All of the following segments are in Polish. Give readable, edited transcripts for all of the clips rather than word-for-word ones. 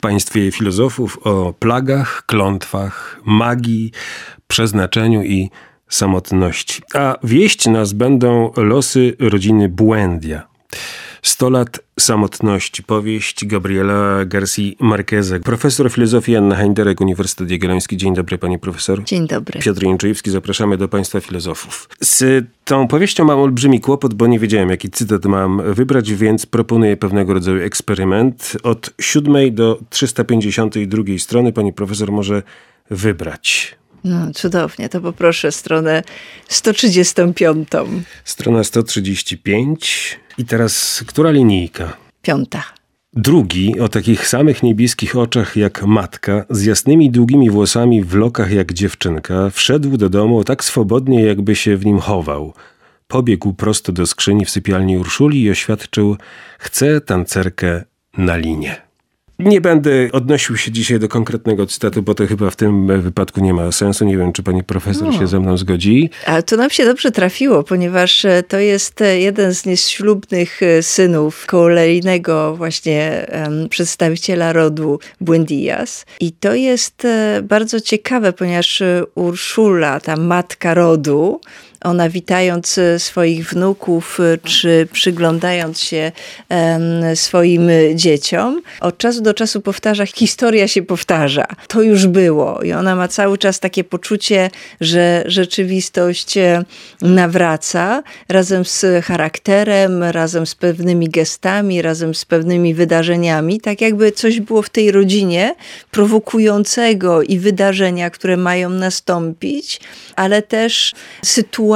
państwie filozofów o plagach, klątwach, magii, przeznaczeniu i samotności. A wieść nas będą losy rodziny Buendia. 100 lat samotności. Powieść Gabriela García Márqueza. Profesor filozofii Anna Heinderek, Uniwersytet Jagielloński. Dzień dobry, pani profesor. Dzień dobry. Piotr Jędrzejewski, zapraszamy do państwa filozofów. Z tą powieścią mam olbrzymi kłopot, bo nie wiedziałem, jaki cytat mam wybrać, więc proponuję pewnego rodzaju eksperyment. Od 7 do 352 strony pani profesor może wybrać. No, cudownie. To poproszę stronę 135. Strona 135. I teraz, która linijka? 5. Drugi, o takich samych niebieskich oczach jak matka, z jasnymi, długimi włosami w lokach jak dziewczynka, wszedł do domu tak swobodnie, jakby się w nim chował. Pobiegł prosto do skrzyni w sypialni Urszuli i oświadczył: chcę tancerkę na linie. Nie będę odnosił się dzisiaj do konkretnego cytatu, bo to chyba w tym wypadku nie ma sensu. Nie wiem, czy pani profesor się ze mną zgodzi. A to nam się dobrze trafiło, ponieważ to jest jeden z nieślubnych synów kolejnego właśnie przedstawiciela rodu Buendías. I to jest bardzo ciekawe, ponieważ Urszula, ta matka rodu, ona witając swoich wnuków, czy przyglądając się swoim dzieciom, od czasu do czasu powtarza: historia się powtarza. To już było. I ona ma cały czas takie poczucie, że rzeczywistość nawraca razem z charakterem, razem z pewnymi gestami, razem z pewnymi wydarzeniami. Tak jakby coś było w tej rodzinie prowokującego i wydarzenia, które mają nastąpić, ale też sytuacje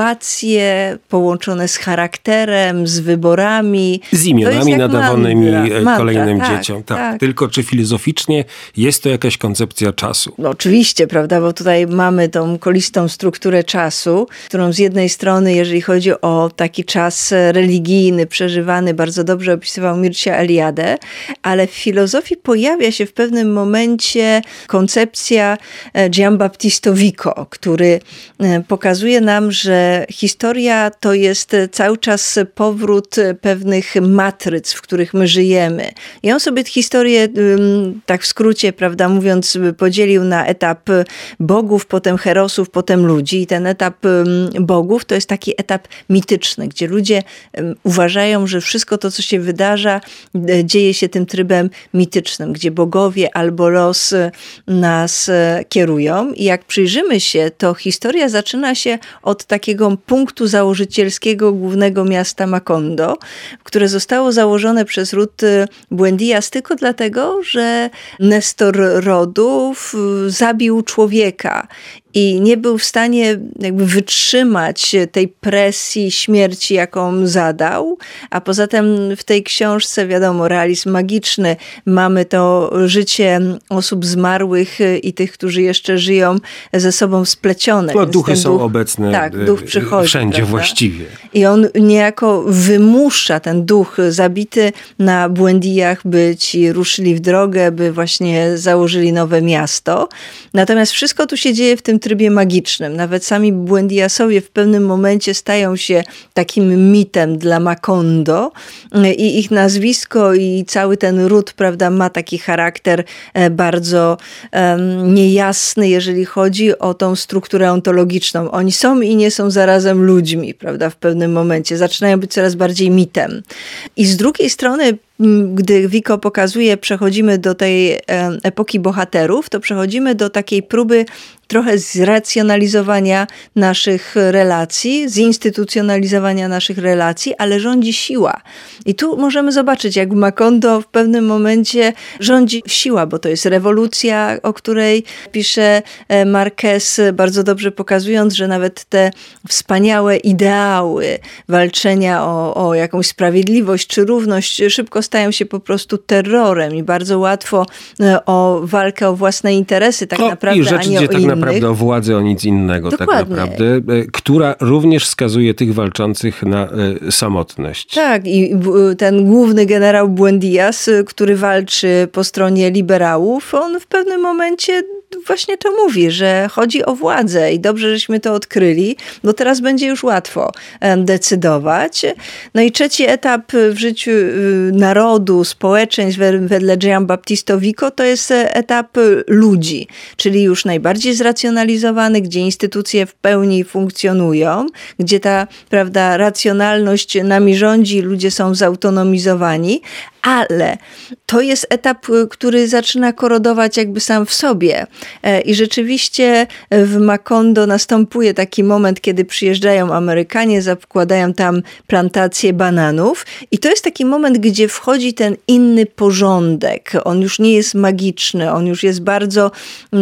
połączone z charakterem, z wyborami. Z imionami nadawanymi kolejnym tak, dzieciom. Tak. Tylko czy filozoficznie jest to jakaś koncepcja czasu? No oczywiście, prawda, bo tutaj mamy tą kolistą strukturę czasu, którą z jednej strony, jeżeli chodzi o taki czas religijny, przeżywany, bardzo dobrze opisywał Mircea Eliade, ale w filozofii pojawia się w pewnym momencie koncepcja Giambattista Vico, który pokazuje nam, że historia to jest cały czas powrót pewnych matryc, w których my żyjemy. I on sobie historię, tak w skrócie, prawda mówiąc, podzielił na etap bogów, potem herosów, potem ludzi. I ten etap bogów to jest taki etap mityczny, gdzie ludzie uważają, że wszystko to, co się wydarza, dzieje się tym trybem mitycznym, gdzie bogowie albo los nas kierują. I jak przyjrzymy się, to historia zaczyna się od takiego punktu założycielskiego głównego miasta Macondo, które zostało założone przez ród Buendías tylko dlatego, że Nestor rodów zabił człowieka i nie był w stanie jakby wytrzymać tej presji śmierci, jaką zadał. A poza tym w tej książce, wiadomo, realizm magiczny, mamy to życie osób zmarłych i tych, którzy jeszcze żyją, ze sobą splecione. No, duchy są obecne, tak, duch przychodzi, wszędzie, prawda? Właściwie. I on niejako wymusza, ten duch zabity na Buendíach, by ci ruszyli w drogę, by właśnie założyli nowe miasto. Natomiast wszystko tu się dzieje w tym trybie magicznym. Nawet sami Buendíasowie w pewnym momencie stają się takim mitem dla Macondo i ich nazwisko i cały ten ród, prawda, ma taki charakter bardzo niejasny, jeżeli chodzi o tą strukturę ontologiczną. Oni są i nie są zarazem ludźmi, prawda, w pewnym momencie. Zaczynają być coraz bardziej mitem. I z drugiej strony, gdy Vico pokazuje, przechodzimy do tej epoki bohaterów, to przechodzimy do takiej próby trochę zracjonalizowania naszych relacji, zinstytucjonalizowania naszych relacji, ale rządzi siła. I tu możemy zobaczyć, jak w Macondo w pewnym momencie rządzi siła, bo to jest rewolucja, o której pisze Marquez, bardzo dobrze pokazując, że nawet te wspaniałe ideały walczenia o jakąś sprawiedliwość czy równość szybko stają się po prostu terrorem i bardzo łatwo o walkę o własne interesy tak naprawdę, i rzecz a nie o tak innych. Naprawdę o władzę, o nic innego. Dokładnie. Tak naprawdę, która również skazuje tych walczących na samotność. Tak, i ten główny generał Buendías, który walczy po stronie liberałów, on w pewnym momencie właśnie to mówi, że chodzi o władzę i dobrze, żeśmy to odkryli, bo teraz będzie już łatwo decydować. No i trzeci etap w życiu narodu, społeczeństw wedle Giambattista Vico to jest etap ludzi, czyli już najbardziej zracjonalizowany, gdzie instytucje w pełni funkcjonują, gdzie ta, prawda, racjonalność nami rządzi, ludzie są zautonomizowani, ale to jest etap, który zaczyna korodować jakby sam w sobie. I rzeczywiście w Macondo następuje taki moment, kiedy przyjeżdżają Amerykanie, zakładają tam plantacje bananów i to jest taki moment, gdzie wchodzi ten inny porządek. On już nie jest magiczny, on już jest bardzo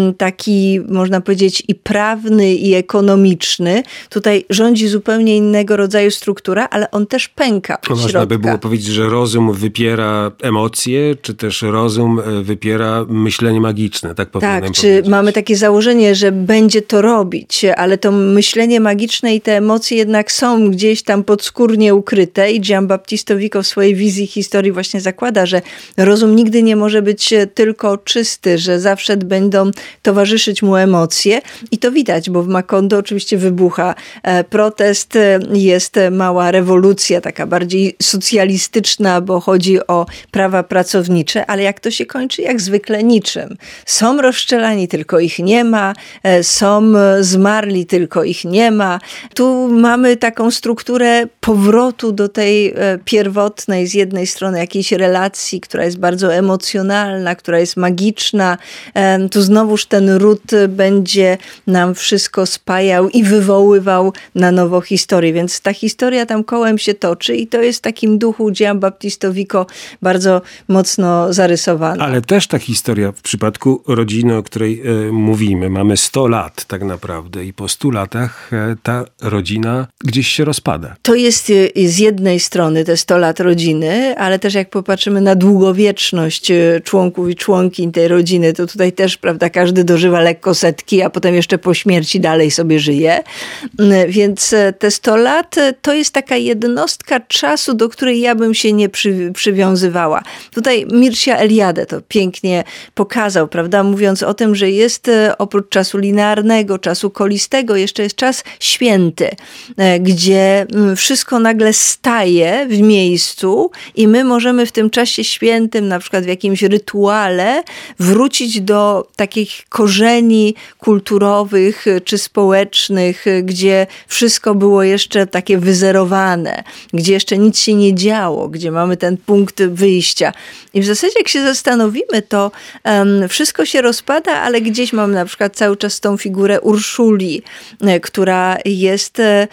taki, można powiedzieć, i prawny, i ekonomiczny. Tutaj rządzi zupełnie innego rodzaju struktura, ale on też pęka od środka. Można by było powiedzieć, że rozum wypiera emocje, czy też rozum wypiera myślenie magiczne, tak powinienem powiedzieć. Tak, czy mamy takie założenie, że będzie to robić, ale to myślenie magiczne i te emocje jednak są gdzieś tam podskórnie ukryte i Giambattista Vico w swojej wizji historii właśnie zakłada, że rozum nigdy nie może być tylko czysty, że zawsze będą towarzyszyć mu emocje i to widać, bo w Macondo oczywiście wybucha protest, jest mała rewolucja, taka bardziej socjalistyczna, bo chodzi o prawa pracownicze, ale jak to się kończy? Jak zwykle niczym. Są rozstrzelani, tylko ich nie ma, są zmarli, tylko ich nie ma. Tu mamy taką strukturę powrotu do tej pierwotnej, z jednej strony jakiejś relacji, która jest bardzo emocjonalna, która jest magiczna. Tu znowuż ten ród będzie nam wszystko spajał i wywoływał na nowo historię, więc ta historia tam kołem się toczy i to jest w takim duchu Giambattista Vico bardzo mocno zarysowana. Ale też ta historia w przypadku rodziny, o której mówimy, mamy 100 lat tak naprawdę i po 100 latach ta rodzina gdzieś się rozpada. To jest z jednej strony te 100 lat rodziny, ale też jak popatrzymy na długowieczność członków i członkiń tej rodziny, to tutaj też, prawda, każdy dożywa lekko setki, a potem jeszcze po śmierci dalej sobie żyje. Więc te 100 lat to jest taka jednostka czasu, do której ja bym się nie przywiązywała. Tutaj Mircea Eliade to pięknie pokazał, prawda, mówiąc o tym, że jest oprócz czasu linearnego, czasu kolistego, jeszcze jest czas święty, gdzie wszystko nagle staje w miejscu i my możemy w tym czasie świętym, na przykład w jakimś rytuale, wrócić do takich korzeni kulturowych czy społecznych, gdzie wszystko było jeszcze takie wyzerowane, gdzie jeszcze nic się nie działo, gdzie mamy ten punkt wyjścia. I w zasadzie jak się zastanowimy, to wszystko się rozpada, ale gdzieś mamy na przykład cały czas tą figurę Urszuli, która jest,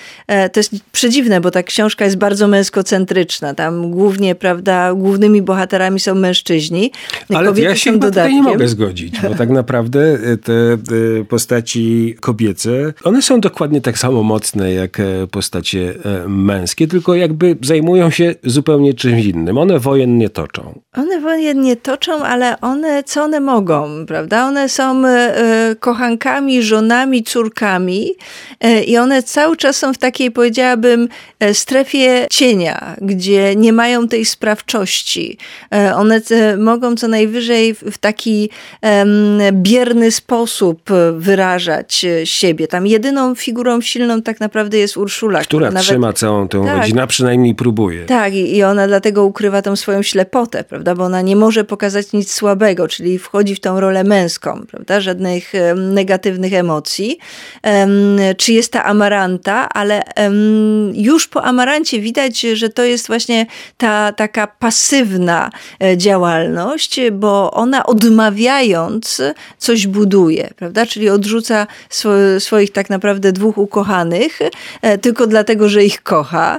to jest przedziwne, bo ta książka jest bardzo męskocentryczna. Tam głównie, prawda, głównymi bohaterami są mężczyźni. Ale kobiety ja się są tutaj nie mogę zgodzić, bo tak naprawdę te postaci kobiece, one są dokładnie tak samo mocne jak postacie męskie, tylko jakby zajmują się zupełnie czymś innym. One wojen nie toczą. One wojen nie toczą, ale co one mogą, prawda? One są kochankami, żonami, córkami i one cały czas są w takiej, powiedziałabym, strefie cienia, gdzie nie mają tej sprawczości. One mogą co najwyżej w taki bierny sposób wyrażać siebie. Tam jedyną figurą silną tak naprawdę jest Urszula. Która trzyma całą tę rodzinę, a przynajmniej próbuje. Tak, i ona dlatego ukrywa tą swoją ślepotę, prawda, bo ona nie może pokazać nic słabego, czyli wchodzi w tą rolę męską, prawda, żadnych negatywnych emocji. Czy jest ta Amaranta, ale już po Amarancie widać, że to jest właśnie ta taka pasywna działalność, bo ona odmawiając coś buduje, prawda, czyli odrzuca swoich tak naprawdę dwóch ukochanych, tylko dlatego, że ich kocha.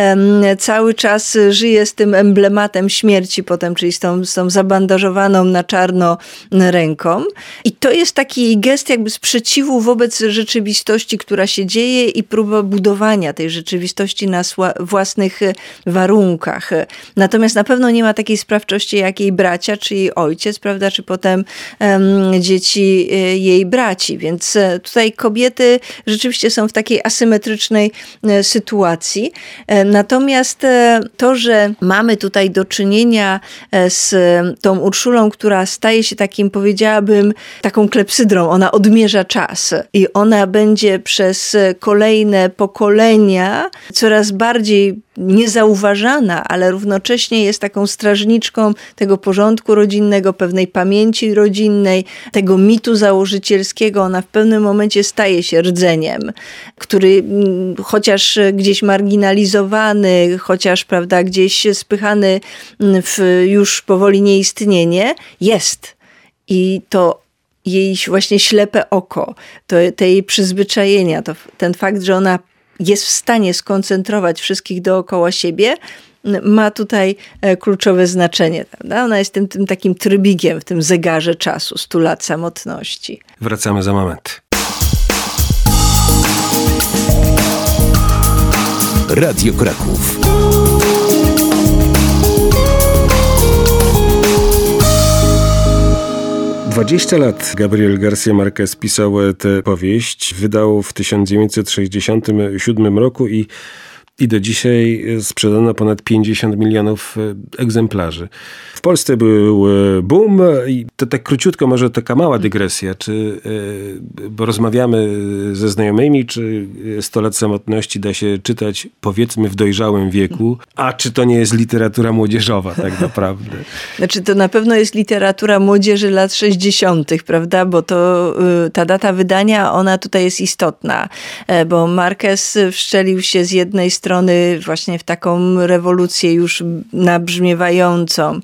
Cały czas żyje z tym emblematem śmierci potem, czyli z tą zabandażowaną na czarno ręką. I to jest taki gest jakby sprzeciwu wobec rzeczywistości, która się dzieje i próba budowania tej rzeczywistości na własnych warunkach. Natomiast na pewno nie ma takiej sprawczości jak jej bracia, czy jej ojciec, prawda, czy potem dzieci jej braci. Więc tutaj kobiety rzeczywiście są w takiej asymetrycznej sytuacji. Natomiast to, że mamy tutaj do czynienia z tą Urszulą, która staje się takim, powiedziałabym, taką klepsydrą, ona odmierza czas i ona będzie przez kolejne pokolenia coraz bardziej niezauważana, ale równocześnie jest taką strażniczką tego porządku rodzinnego, pewnej pamięci rodzinnej, tego mitu założycielskiego. Ona w pewnym momencie staje się rdzeniem, który chociaż gdzieś marginalizowany, chociaż, prawda, gdzieś spychany w już powoli nieistnienie, jest. I to jej właśnie ślepe oko, te jej przyzwyczajenia, ten fakt, że ona jest w stanie skoncentrować wszystkich dookoła siebie, ma tutaj kluczowe znaczenie. Prawda? Ona jest tym takim trybikiem w tym zegarze czasu, 100 lat samotności. Wracamy za moment. Radio Kraków. Dwadzieścia lat Gabriel García Márquez pisał tę powieść. Wydał w 1967 roku i do dzisiaj sprzedano ponad 50 milionów egzemplarzy. W Polsce był boom i to tak króciutko, może taka mała dygresja, bo rozmawiamy ze znajomymi, czy 100 lat samotności da się czytać, powiedzmy, w dojrzałym wieku, a czy to nie jest literatura młodzieżowa tak naprawdę? Znaczy to na pewno jest literatura młodzieży lat 60., prawda, bo ta data wydania, ona tutaj jest istotna, bo Márquez wszczelił się z jednej strony właśnie w taką rewolucję już nabrzmiewającą,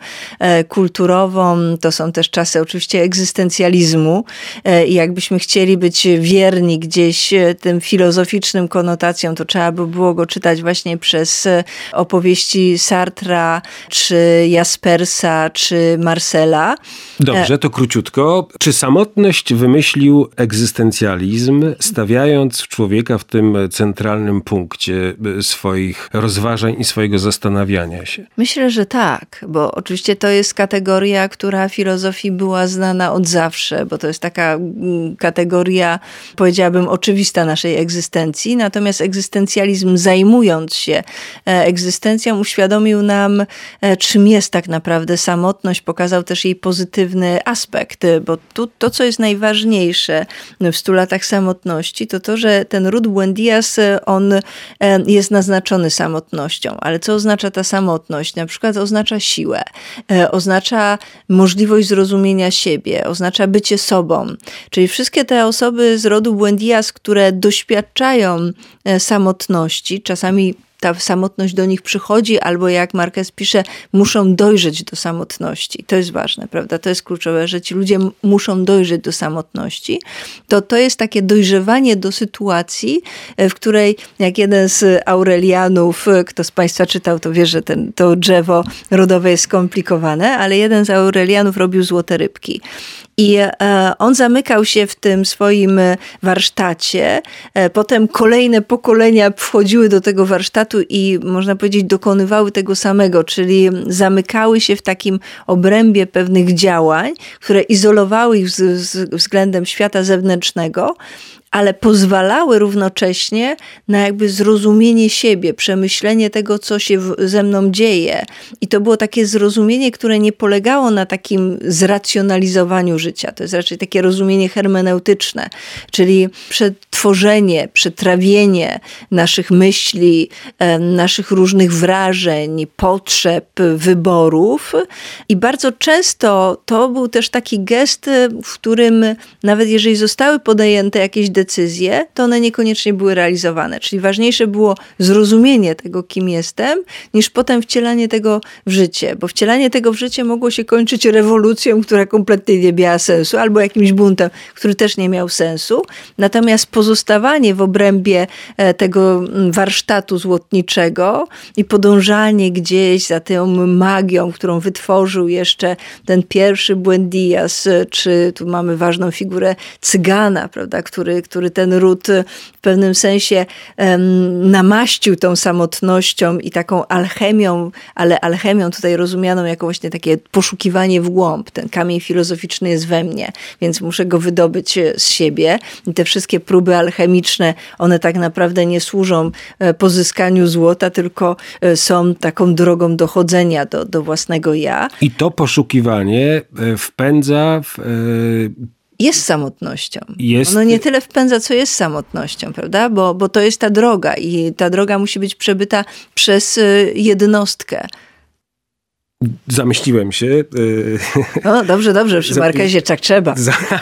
kulturową. To są też czasy oczywiście egzystencjalizmu i jakbyśmy chcieli być wierni gdzieś tym filozoficznym konotacjom, to trzeba by było go czytać właśnie przez opowieści Sartra, czy Jaspersa, czy Marcela. Dobrze, to króciutko. Czy samotność wymyślił egzystencjalizm, stawiając człowieka w tym centralnym punkcie swoich rozważań i swojego zastanawiania się? Myślę, że tak, bo oczywiście to jest kategoria, która filozofii była znana od zawsze, bo to jest taka kategoria, powiedziałabym, oczywista naszej egzystencji. Natomiast egzystencjalizm, zajmując się egzystencją, uświadomił nam, czym jest tak naprawdę samotność, pokazał też jej pozytywny aspekt, bo tu to, co jest najważniejsze w 100 latach samotności, to, że ten Ruth Buendías, on jest naznaczony samotnością. Ale co oznacza ta samotność? Na przykład oznacza siłę, oznacza możliwość zrozumienia siebie, oznacza bycie sobą. Czyli wszystkie te osoby z rodu Buendías, które doświadczają samotności, czasami ta samotność do nich przychodzi, albo jak Márquez pisze, muszą dojrzeć do samotności. To jest ważne, prawda? To jest kluczowe, że ci ludzie muszą dojrzeć do samotności. To jest takie dojrzewanie do sytuacji, w której, jak jeden z Aurelianów, kto z Państwa czytał, to wie, że to drzewo rodowe jest skomplikowane, ale jeden z Aurelianów robił złote rybki. I on zamykał się w tym swoim warsztacie. Potem kolejne pokolenia wchodziły do tego warsztatu i można powiedzieć dokonywały tego samego, czyli zamykały się w takim obrębie pewnych działań, które izolowały ich względem świata zewnętrznego, ale pozwalały równocześnie na jakby zrozumienie siebie, przemyślenie tego, co się ze mną dzieje. I to było takie zrozumienie, które nie polegało na takim zracjonalizowaniu życia. To jest raczej takie rozumienie hermeneutyczne, czyli przetworzenie, przetrawienie naszych myśli, naszych różnych wrażeń, potrzeb, wyborów. I bardzo często to był też taki gest, w którym nawet jeżeli zostały podjęte jakieś decyzje, to one niekoniecznie były realizowane. Czyli ważniejsze było zrozumienie tego, kim jestem, niż potem wcielanie tego w życie. Bo wcielanie tego w życie mogło się kończyć rewolucją, która kompletnie nie miała sensu, albo jakimś buntem, który też nie miał sensu. Natomiast pozostawanie w obrębie tego warsztatu złotniczego i podążanie gdzieś za tą magią, którą wytworzył jeszcze ten pierwszy Buendías, czy tu mamy ważną figurę cygana, prawda, który ten ród w pewnym sensie namaścił tą samotnością i taką alchemią, ale alchemią tutaj rozumianą jako właśnie takie poszukiwanie w głąb. Ten kamień filozoficzny jest we mnie, więc muszę go wydobyć z siebie. I te wszystkie próby alchemiczne, one tak naprawdę nie służą pozyskaniu złota, tylko są taką drogą dochodzenia do własnego ja. I to poszukiwanie wpędza jest samotnością. Jest... Ono nie tyle wpędza, co jest samotnością, prawda? Bo to jest ta droga i ta droga musi być przebyta przez jednostkę. Zamyśliłem się. O, dobrze, przy Markezie tak trzeba.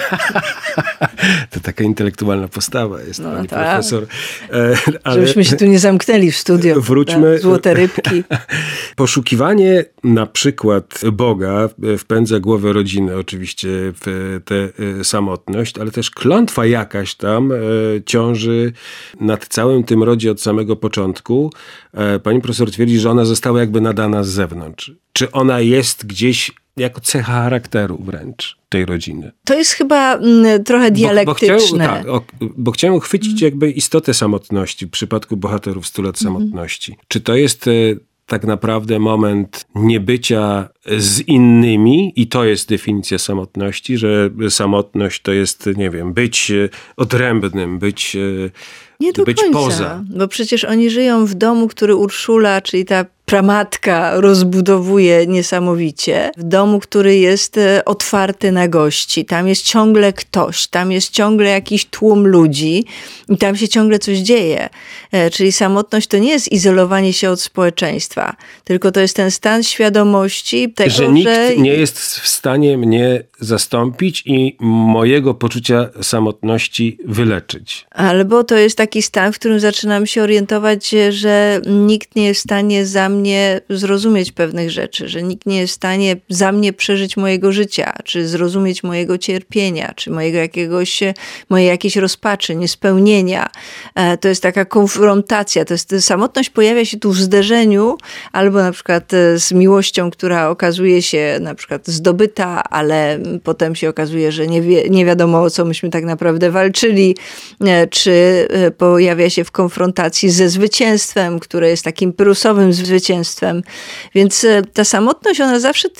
To taka intelektualna postawa jest, pani profesor. Żebyśmy się tu nie zamknęli w studio. Wróćmy. Złote rybki. Poszukiwanie na przykład Boga wpędza głowę rodziny oczywiście w tę samotność, ale też klątwa jakaś tam ciąży nad całym tym rodzie od samego początku. Pani profesor twierdzi, że ona została jakby nadana z zewnątrz. Czy ona jest gdzieś jako cecha charakteru wręcz tej rodziny? To jest chyba trochę dialektyczne. Bo chciałem uchwycić jakby istotę samotności w przypadku bohaterów 100 lat samotności. Czy to jest tak naprawdę moment niebycia z innymi i to jest definicja samotności, że samotność to jest, nie wiem, być odrębnym, być nie do końca, poza. Bo przecież oni żyją w domu, który Urszula, czyli ta pramatka, rozbudowuje niesamowicie. W domu, który jest otwarty na gości. Tam jest ciągle ktoś, tam jest ciągle jakiś tłum ludzi i tam się ciągle coś dzieje. Czyli samotność to nie jest izolowanie się od społeczeństwa, tylko to jest ten stan świadomości tego, że nikt nie jest w stanie mnie zastąpić i mojego poczucia samotności wyleczyć. Albo to jest taki stan, w którym zaczynam się orientować, że nikt nie jest w stanie za mnie zrozumieć pewnych rzeczy, że nikt nie jest w stanie za mnie przeżyć mojego życia, czy zrozumieć mojego cierpienia, czy mojej jakiejś rozpaczy, niespełnienia. To jest taka konfrontacja. Samotność pojawia się tu w zderzeniu, albo na przykład z miłością, która okazuje się na przykład zdobyta, ale potem się okazuje, że nie wiadomo, o co myśmy tak naprawdę walczyli, czy pojawia się w konfrontacji ze zwycięstwem, które jest takim pyrrhusowym zwycięstwem. Więc ta samotność, ona zawsze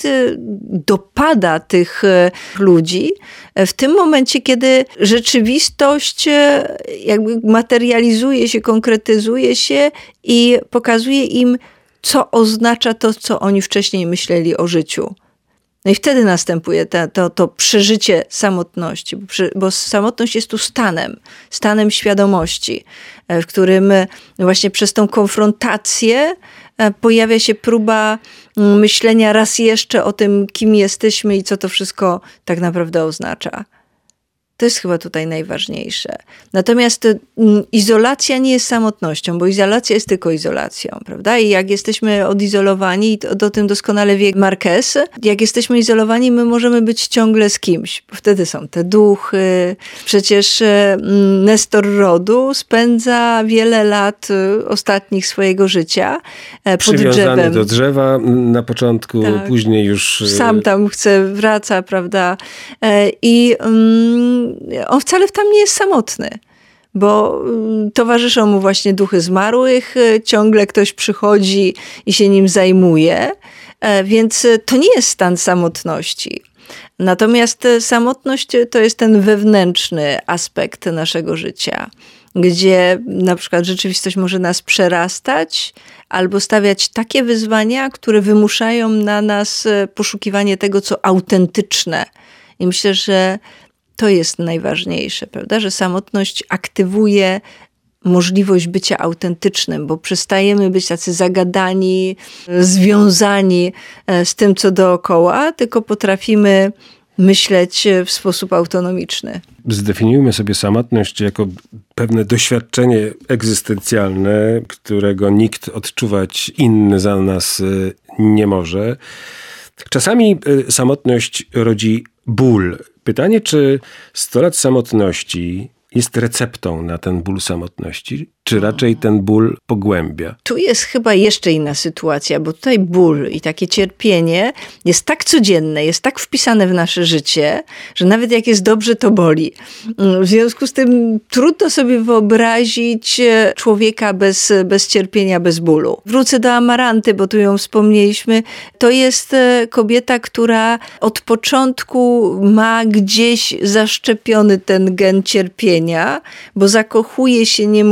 dopada tych ludzi w tym momencie, kiedy rzeczywistość jakby materializuje się, konkretyzuje się i pokazuje im, co oznacza to, co oni wcześniej myśleli o życiu. No i wtedy następuje to przeżycie samotności, bo samotność jest tu stanem świadomości, w którym właśnie przez tą konfrontację pojawia się próba myślenia raz jeszcze o tym, kim jesteśmy i co to wszystko tak naprawdę oznacza. To jest chyba tutaj najważniejsze. Natomiast izolacja nie jest samotnością, bo izolacja jest tylko izolacją, prawda? I jak jesteśmy odizolowani, i o tym doskonale wie Marquez, jak jesteśmy izolowani, my możemy być ciągle z kimś, bo wtedy są te duchy. Przecież Nestor Rodu spędza wiele lat ostatnich swojego życia pod przywiązany drzewem. do drzewa na początku, tak. Później już... Sam tam wraca, prawda? I on wcale tam nie jest samotny, bo towarzyszą mu właśnie duchy zmarłych, ciągle ktoś przychodzi i się nim zajmuje, więc to nie jest stan samotności. Natomiast samotność to jest ten wewnętrzny aspekt naszego życia, gdzie na przykład rzeczywistość może nas przerastać albo stawiać takie wyzwania, które wymuszają na nas poszukiwanie tego, co autentyczne. I myślę, że to jest najważniejsze, prawda? Że samotność aktywuje możliwość bycia autentycznym, bo przestajemy być tacy zagadani, związani z tym, co dookoła, tylko potrafimy myśleć w sposób autonomiczny. Zdefiniujmy sobie samotność jako pewne doświadczenie egzystencjalne, którego nikt odczuwać inny za nas nie może. Czasami samotność rodzi ból. Pytanie, czy 100 lat samotności jest receptą na ten ból samotności, czy raczej ten ból pogłębia? Tu jest chyba jeszcze inna sytuacja, bo tutaj ból i takie cierpienie jest tak codzienne, jest tak wpisane w nasze życie, że nawet jak jest dobrze, to boli. W związku z tym trudno sobie wyobrazić człowieka bez cierpienia, bez bólu. Wrócę do Amaranty, bo tu ją wspomnieliśmy. To jest kobieta, która od początku ma gdzieś zaszczepiony ten gen cierpienia, bo zakochuje się niemożliwie.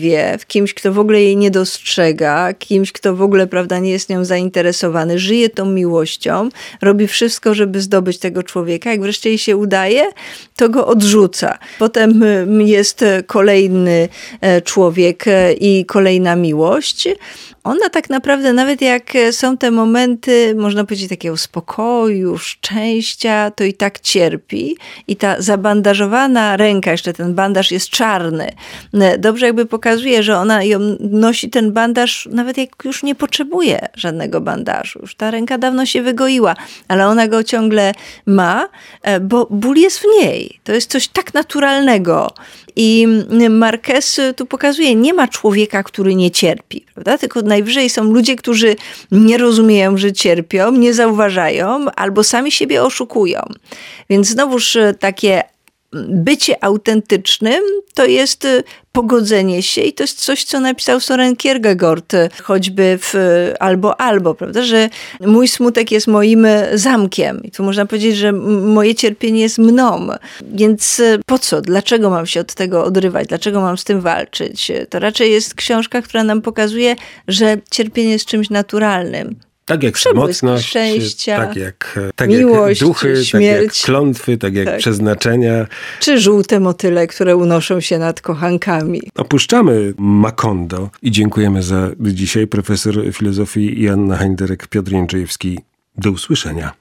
wie, w kimś, kto w ogóle jej nie dostrzega, kimś, kto w ogóle, prawda, nie jest nią zainteresowany, żyje tą miłością, robi wszystko, żeby zdobyć tego człowieka. Jak wreszcie jej się udaje, to go odrzuca. Potem jest kolejny człowiek i kolejna miłość. Ona tak naprawdę, nawet jak są te momenty, można powiedzieć, takiego spokoju, szczęścia, to i tak cierpi. I ta zabandażowana ręka, jeszcze ten bandaż jest czarny, dobrze jakby pokazuje, że ona nosi ten bandaż, nawet jak już nie potrzebuje żadnego bandażu. Już ta ręka dawno się wygoiła, ale ona go ciągle ma, bo ból jest w niej. To jest coś tak naturalnego. I Marquez tu pokazuje, nie ma człowieka, który nie cierpi, prawda? Tylko najwyżej są ludzie, którzy nie rozumieją, że cierpią, nie zauważają albo sami siebie oszukują. Więc znowuż takie bycie autentycznym to jest pogodzenie się i to jest coś, co napisał Søren Kierkegaard, choćby w Albo, prawda, że mój smutek jest moim zamkiem. I tu można powiedzieć, że moje cierpienie jest mną. Więc po co? Dlaczego mam się od tego odrywać? Dlaczego mam z tym walczyć? To raczej jest książka, która nam pokazuje, że cierpienie jest czymś naturalnym. Tak jak Przebłysk samotność, szczęścia, tak miłość, jak duchy, śmierć, tak jak klątwy, tak jak przeznaczenia. Czy żółte motyle, które unoszą się nad kochankami. Opuszczamy Macondo i dziękujemy za dzisiaj. Profesor filozofii Joanna Heinderek, Piotr Jędrzejewski. Do usłyszenia.